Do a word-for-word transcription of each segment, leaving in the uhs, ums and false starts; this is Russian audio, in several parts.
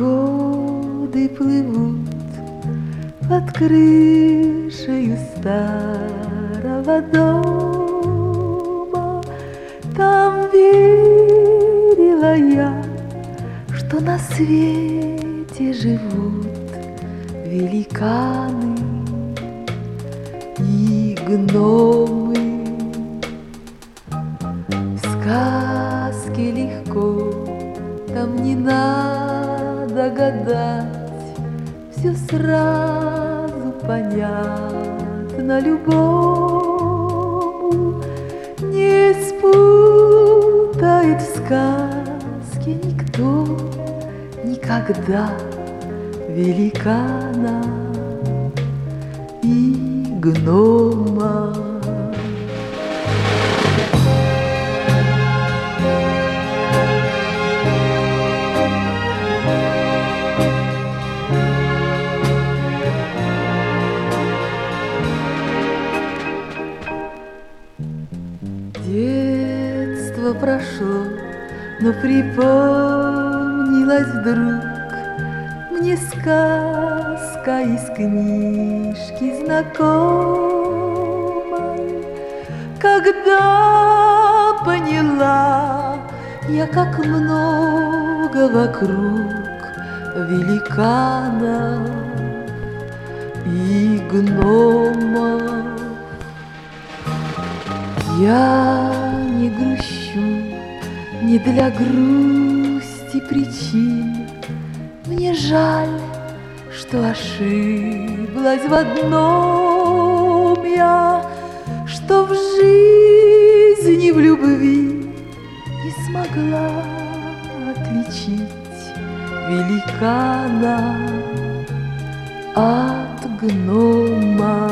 годы плывут под крышею старого дома. Там верила я, что на свете живут великаны и гномы. В сказке легко, там не надо гадать, все сразу понятно любому. Не спутает в сказке никто никогда великана и гнома. Детство прошло, но припомнилась вдруг мне сказка из книжки знакомой. Когда поняла я, как много вокруг великанов и гномов. Я не грущу, не для грусти причин. Мне жаль, что ошиблась в одном я, что в жизни, в любви не смогла отличить великана от гнома.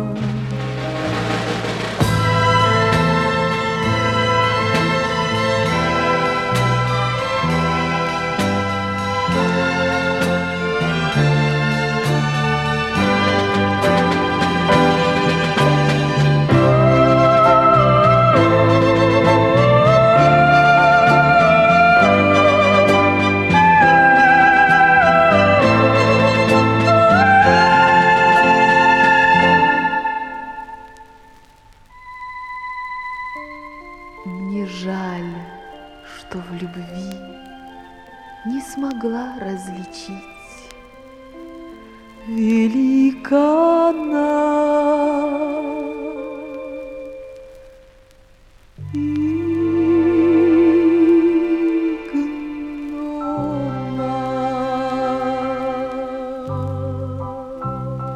Мне жаль, что в любви не смогла различить великана и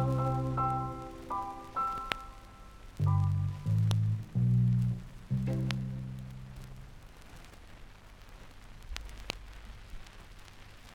гнома.